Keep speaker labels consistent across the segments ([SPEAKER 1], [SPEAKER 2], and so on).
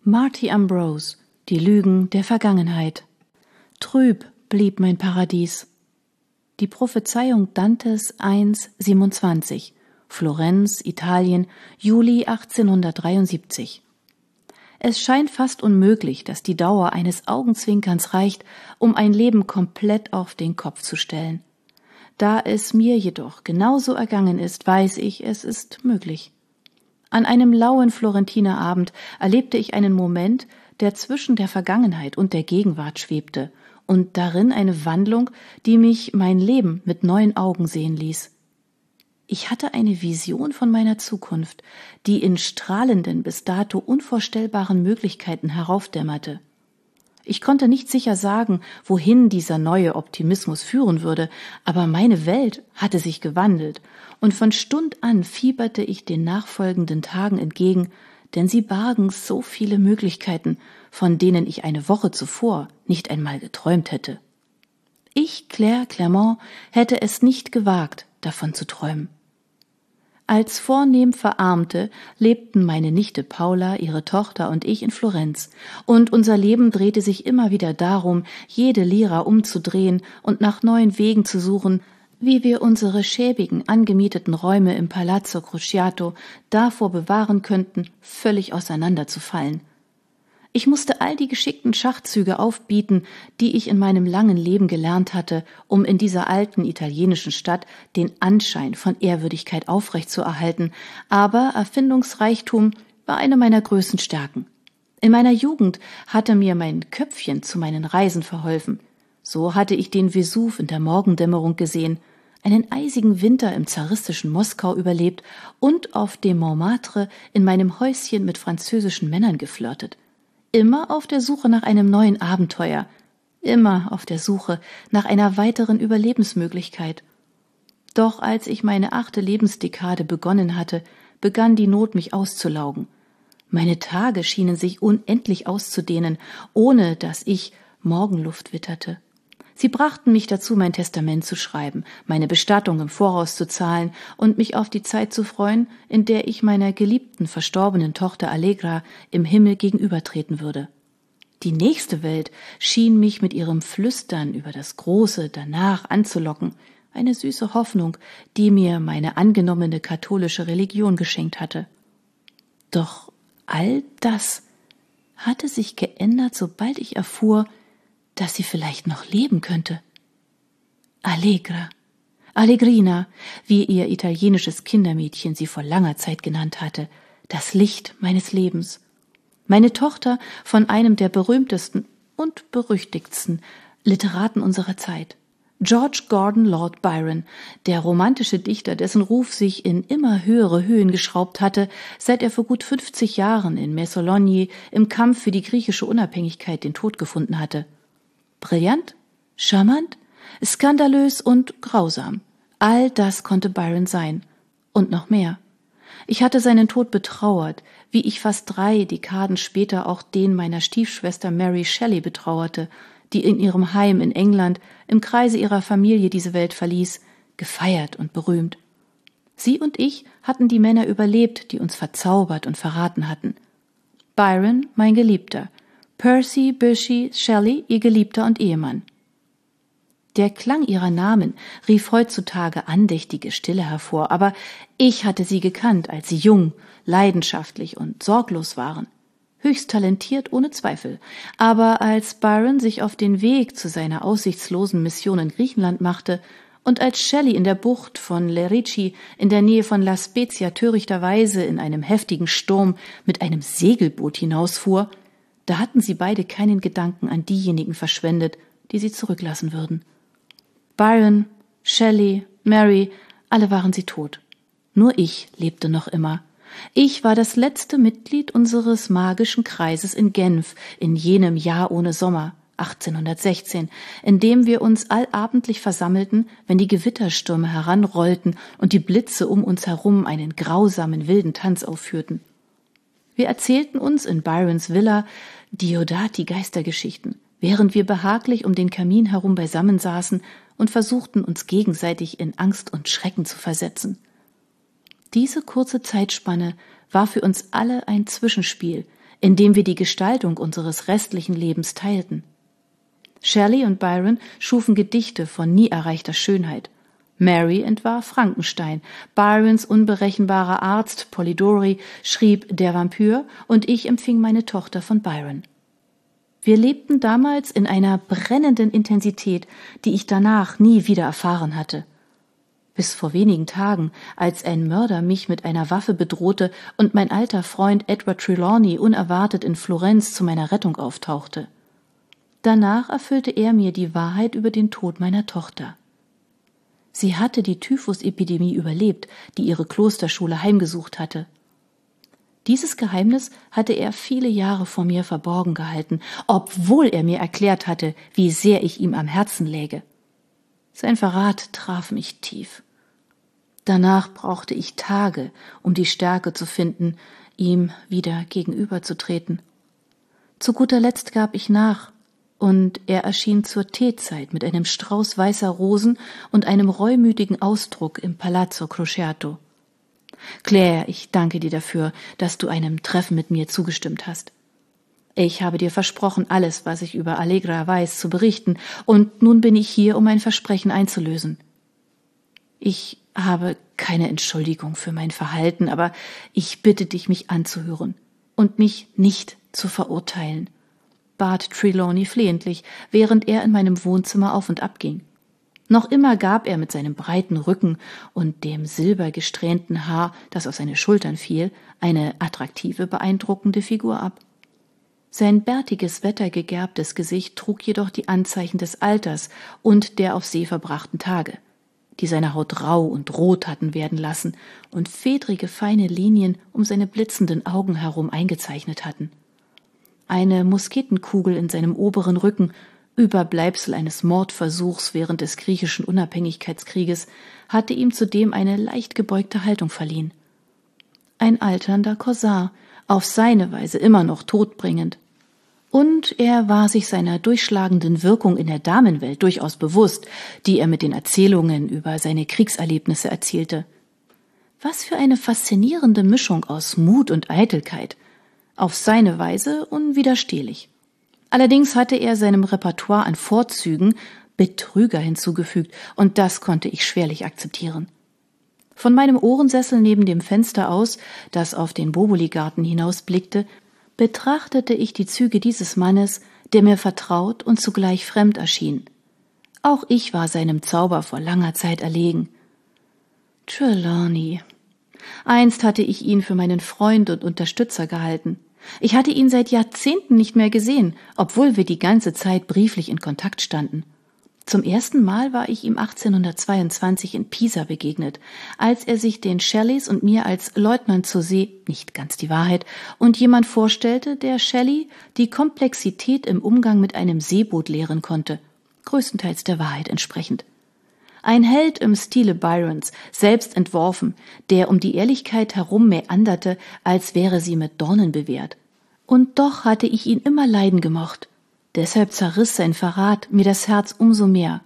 [SPEAKER 1] Marty Ambrose, die Lügen der Vergangenheit. Trüb blieb mein Paradies. Die Prophezeiung Dantes 1,27, Florenz, Italien, Juli 1873. Es scheint fast unmöglich, dass die Dauer eines Augenzwinkerns reicht, um ein Leben komplett auf den Kopf zu stellen. Da es mir jedoch genauso ergangen ist, weiß ich, es ist möglich. An einem lauen Florentiner Abend erlebte ich einen Moment, der zwischen der Vergangenheit und der Gegenwart schwebte und darin eine Wandlung, die mich mein Leben mit neuen Augen sehen ließ. Ich hatte eine Vision von meiner Zukunft, die in strahlenden, bis dato unvorstellbaren Möglichkeiten heraufdämmerte. Ich konnte nicht sicher sagen, wohin dieser neue Optimismus führen würde, aber meine Welt hatte sich gewandelt, und von Stund an fieberte ich den nachfolgenden Tagen entgegen, denn sie bargen so viele Möglichkeiten, von denen ich eine Woche zuvor nicht einmal geträumt hätte. Ich, Claire Clermont, hätte es nicht gewagt, davon zu träumen. Als vornehm Verarmte lebten meine Nichte Paula, ihre Tochter und ich in Florenz, und unser Leben drehte sich immer wieder darum, jede Lira umzudrehen und nach neuen Wegen zu suchen, wie wir unsere schäbigen, angemieteten Räume im Palazzo Cruciato davor bewahren könnten, völlig auseinanderzufallen. Ich musste all die geschickten Schachzüge aufbieten, die ich in meinem langen Leben gelernt hatte, um in dieser alten italienischen Stadt den Anschein von Ehrwürdigkeit aufrechtzuerhalten, aber Erfindungsreichtum war eine meiner größten Stärken. In meiner Jugend hatte mir mein Köpfchen zu meinen Reisen verholfen. So hatte ich den Vesuv in der Morgendämmerung gesehen, einen eisigen Winter im zaristischen Moskau überlebt und auf dem Montmartre in meinem Häuschen mit französischen Männern geflirtet. Immer auf der Suche nach einem neuen Abenteuer, immer auf der Suche nach einer weiteren Überlebensmöglichkeit. Doch als ich meine 8. Lebensdekade begonnen hatte, begann die Not mich auszulaugen. Meine Tage schienen sich unendlich auszudehnen, ohne dass ich Morgenluft witterte. Sie brachten mich dazu, mein Testament zu schreiben, meine Bestattung im Voraus zu zahlen und mich auf die Zeit zu freuen, in der ich meiner geliebten, verstorbenen Tochter Allegra im Himmel gegenübertreten würde. Die nächste Welt schien mich mit ihrem Flüstern über das Große danach anzulocken, eine süße Hoffnung, die mir meine angenommene katholische Religion geschenkt hatte. Doch all das hatte sich geändert, sobald ich erfuhr, dass sie vielleicht noch leben könnte. Allegra, Allegrina, wie ihr italienisches Kindermädchen sie vor langer Zeit genannt hatte, das Licht meines Lebens. Meine Tochter von einem der berühmtesten und berüchtigtsten Literaten unserer Zeit. George Gordon Lord Byron, der romantische Dichter, dessen Ruf sich in immer höhere Höhen geschraubt hatte, seit er vor gut 50 Jahren in Messalogni im Kampf für die griechische Unabhängigkeit den Tod gefunden hatte. Brillant, charmant, skandalös und grausam. All das konnte Byron sein. Und noch mehr. Ich hatte seinen Tod betrauert, wie ich fast 3 Dekaden später auch den meiner Stiefschwester Mary Shelley betrauerte, die in ihrem Heim in England im Kreise ihrer Familie diese Welt verließ, gefeiert und berühmt. Sie und ich hatten die Männer überlebt, die uns verzaubert und verraten hatten. Byron, mein Geliebter, Percy Bysshe Shelley, ihr Geliebter und Ehemann. Der Klang ihrer Namen rief heutzutage andächtige Stille hervor, aber ich hatte sie gekannt, als sie jung, leidenschaftlich und sorglos waren. Höchst talentiert, ohne Zweifel. Aber als Byron sich auf den Weg zu seiner aussichtslosen Mission in Griechenland machte und als Shelley in der Bucht von Lerici in der Nähe von La Spezia törichterweise in einem heftigen Sturm mit einem Segelboot hinausfuhr, da hatten sie beide keinen Gedanken an diejenigen verschwendet, die sie zurücklassen würden. Byron, Shelley, Mary, alle waren sie tot. Nur ich lebte noch immer. Ich war das letzte Mitglied unseres magischen Kreises in Genf in jenem Jahr ohne Sommer, 1816, in dem wir uns allabendlich versammelten, wenn die Gewitterstürme heranrollten und die Blitze um uns herum einen grausamen, wilden Tanz aufführten. Wir erzählten uns in Byrons Villa Diodati-Geistergeschichten, während wir behaglich um den Kamin herum beisammen saßen und versuchten, uns gegenseitig in Angst und Schrecken zu versetzen. Diese kurze Zeitspanne war für uns alle ein Zwischenspiel, in dem wir die Gestaltung unseres restlichen Lebens teilten. Shelley und Byron schufen Gedichte von nie erreichter Schönheit. Mary entwarf Frankenstein, Byrons unberechenbarer Arzt Polidori schrieb Der Vampir und ich empfing meine Tochter von Byron. Wir lebten damals in einer brennenden Intensität, die ich danach nie wieder erfahren hatte. Bis vor wenigen Tagen, als ein Mörder mich mit einer Waffe bedrohte und mein alter Freund Edward Trelawney unerwartet in Florenz zu meiner Rettung auftauchte. Danach erfüllte er mir die Wahrheit über den Tod meiner Tochter. Sie hatte die Typhusepidemie überlebt, die ihre Klosterschule heimgesucht hatte. Dieses Geheimnis hatte er viele Jahre vor mir verborgen gehalten, obwohl er mir erklärt hatte, wie sehr ich ihm am Herzen läge. Sein Verrat traf mich tief. Danach brauchte ich Tage, um die Stärke zu finden, ihm wieder gegenüberzutreten. Zu guter Letzt gab ich nach, und er erschien zur Teezeit mit einem Strauß weißer Rosen und einem reumütigen Ausdruck im Palazzo Crociato. Claire, ich danke dir dafür, dass du einem Treffen mit mir zugestimmt hast. Ich habe dir versprochen, alles, was ich über Allegra weiß, zu berichten, und nun bin ich hier, um mein Versprechen einzulösen. Ich habe keine Entschuldigung für mein Verhalten, aber ich bitte dich, mich anzuhören und mich nicht zu verurteilen, bat Trelawney flehentlich, während er in meinem Wohnzimmer auf und ab ging. Noch immer gab er mit seinem breiten Rücken und dem silbergesträhnten Haar, das auf seine Schultern fiel, eine attraktive, beeindruckende Figur ab. Sein bärtiges, wettergegerbtes Gesicht trug jedoch die Anzeichen des Alters und der auf See verbrachten Tage, die seine Haut rau und rot hatten werden lassen und fedrige, feine Linien um seine blitzenden Augen herum eingezeichnet hatten. Eine Musketenkugel in seinem oberen Rücken, Überbleibsel eines Mordversuchs während des griechischen Unabhängigkeitskrieges, hatte ihm zudem eine leicht gebeugte Haltung verliehen. Ein alternder Korsar, auf seine Weise immer noch todbringend. Und er war sich seiner durchschlagenden Wirkung in der Damenwelt durchaus bewusst, die er mit den Erzählungen über seine Kriegserlebnisse erzielte. Was für eine faszinierende Mischung aus Mut und Eitelkeit, auf seine Weise unwiderstehlich. Allerdings hatte er seinem Repertoire an Vorzügen Betrüger hinzugefügt, und das konnte ich schwerlich akzeptieren. Von meinem Ohrensessel neben dem Fenster aus, das auf den Boboli-Garten hinausblickte, betrachtete ich die Züge dieses Mannes, der mir vertraut und zugleich fremd erschien. Auch ich war seinem Zauber vor langer Zeit erlegen. Trelawney. Einst hatte ich ihn für meinen Freund und Unterstützer gehalten. Ich hatte ihn seit Jahrzehnten nicht mehr gesehen, obwohl wir die ganze Zeit brieflich in Kontakt standen. Zum ersten Mal war ich ihm 1822 in Pisa begegnet, als er sich den Shelleys und mir als Leutnant zur See, nicht ganz die Wahrheit, und jemand vorstellte, der Shelley die Komplexität im Umgang mit einem Seeboot lehren konnte, größtenteils der Wahrheit entsprechend. Ein Held im Stile Byrons, selbst entworfen, der um die Ehrlichkeit herum meanderte, als wäre sie mit Dornen bewehrt. Und doch hatte ich ihn immer leiden gemocht. Deshalb zerriss sein Verrat mir das Herz umso mehr.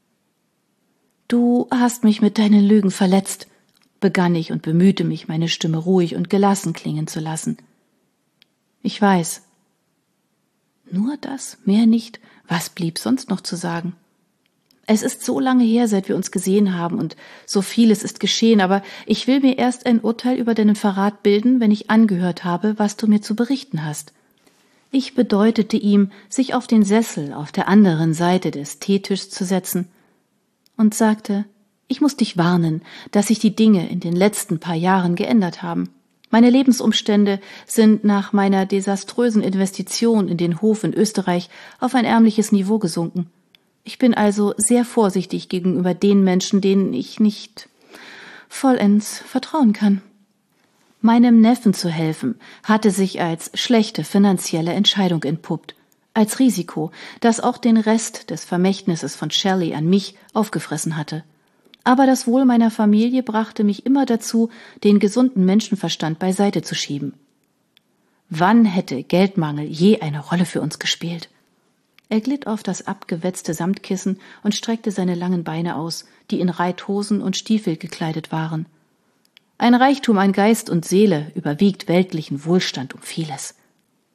[SPEAKER 1] »Du hast mich mit deinen Lügen verletzt«, begann ich und bemühte mich, meine Stimme ruhig und gelassen klingen zu lassen. »Ich weiß.« Nur das, mehr nicht. Was blieb sonst noch zu sagen? Es ist so lange her, seit wir uns gesehen haben, und so vieles ist geschehen, aber ich will mir erst ein Urteil über deinen Verrat bilden, wenn ich angehört habe, was du mir zu berichten hast. Ich bedeutete ihm, sich auf den Sessel auf der anderen Seite des Teetischs zu setzen und sagte, ich muss dich warnen, dass sich die Dinge in den letzten paar Jahren geändert haben. Meine Lebensumstände sind nach meiner desaströsen Investition in den Hof in Österreich auf ein ärmliches Niveau gesunken. Ich bin also sehr vorsichtig gegenüber den Menschen, denen ich nicht vollends vertrauen kann. Meinem Neffen zu helfen, hatte sich als schlechte finanzielle Entscheidung entpuppt, als Risiko, das auch den Rest des Vermächtnisses von Shelley an mich aufgefressen hatte. Aber das Wohl meiner Familie brachte mich immer dazu, den gesunden Menschenverstand beiseite zu schieben. Wann hätte Geldmangel je eine Rolle für uns gespielt? Er glitt auf das abgewetzte Samtkissen und streckte seine langen Beine aus, die in Reithosen und Stiefel gekleidet waren. Ein Reichtum an Geist und Seele überwiegt weltlichen Wohlstand um vieles.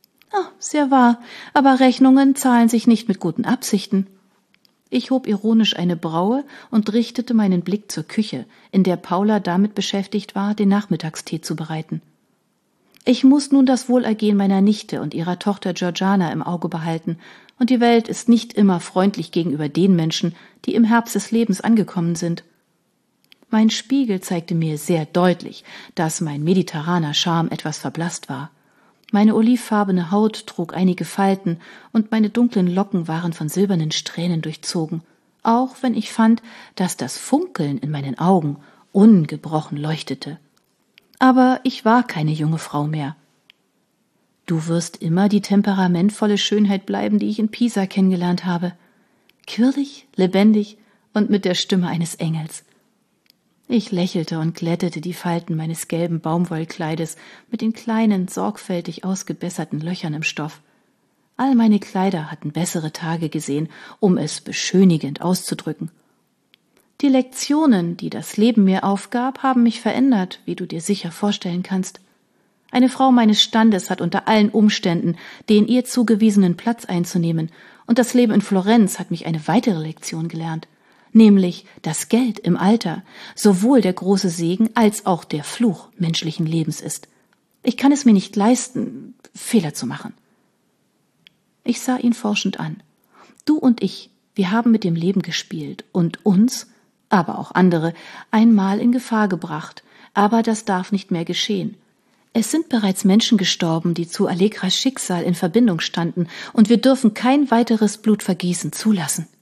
[SPEAKER 1] Sehr wahr, aber Rechnungen zahlen sich nicht mit guten Absichten. Ich hob ironisch eine Braue und richtete meinen Blick zur Küche, in der Paula damit beschäftigt war, den Nachmittagstee zu bereiten. Ich muss nun das Wohlergehen meiner Nichte und ihrer Tochter Georgiana im Auge behalten, und die Welt ist nicht immer freundlich gegenüber den Menschen, die im Herbst des Lebens angekommen sind. Mein Spiegel zeigte mir sehr deutlich, dass mein mediterraner Charme etwas verblasst war. Meine olivfarbene Haut trug einige Falten und meine dunklen Locken waren von silbernen Strähnen durchzogen, auch wenn ich fand, dass das Funkeln in meinen Augen ungebrochen leuchtete. Aber ich war keine junge Frau mehr. Du wirst immer die temperamentvolle Schönheit bleiben, die ich in Pisa kennengelernt habe. Quirlig, lebendig und mit der Stimme eines Engels. Ich lächelte und glättete die Falten meines gelben Baumwollkleides mit den kleinen, sorgfältig ausgebesserten Löchern im Stoff. All meine Kleider hatten bessere Tage gesehen, um es beschönigend auszudrücken. Die Lektionen, die das Leben mir aufgab, haben mich verändert, wie du dir sicher vorstellen kannst. Eine Frau meines Standes hat unter allen Umständen den ihr zugewiesenen Platz einzunehmen, und das Leben in Florenz hat mich eine weitere Lektion gelernt, nämlich, dass Geld im Alter sowohl der große Segen als auch der Fluch menschlichen Lebens ist. Ich kann es mir nicht leisten, Fehler zu machen. Ich sah ihn forschend an. Du und ich, wir haben mit dem Leben gespielt und uns, aber auch andere, einmal in Gefahr gebracht, aber das darf nicht mehr geschehen. Es sind bereits Menschen gestorben, die zu Allegras Schicksal in Verbindung standen, und wir dürfen kein weiteres Blutvergießen zulassen.